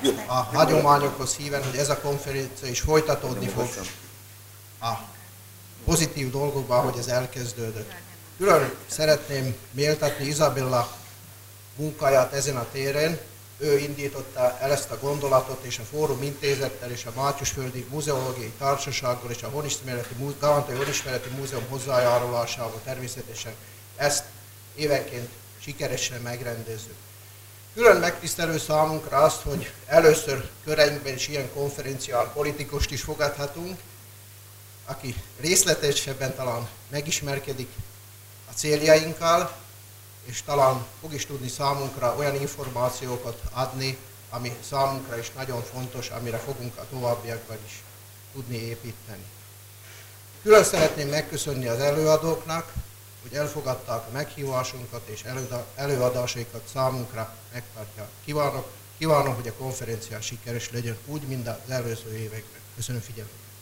a hagyományokhoz híven, hogy ez a konferencia is folytatódni fog a pozitív dolgokban, hogy ez elkezdődött. Külön szeretném méltatni Izabella munkáját ezen a téren. Ő indította el ezt a gondolatot, és a Fórum Intézettel, és a Mátyusföldi Muzeológiai Társasággal, és a Galantai Honismereti Múzeum hozzájárulásával természetesen ezt évenként sikeresen megrendezzük. Külön megtisztelő számunkra azt, hogy először köreinkben is ilyen konferenciál politikost is fogadhatunk, aki részletesebben talán megismerkedik a céljainkkal, és talán fog is tudni számunkra olyan információkat adni, ami számunkra is nagyon fontos, amire fogunk a továbbiakban is tudni építeni. Külön szeretném megköszönni az előadóknak, hogy elfogadták a meghívásunkat, és előadásaikat számunkra megtartják. Kívánom, hogy a konferencia sikeres legyen úgy, mint az előző években. Köszönöm figyelmet!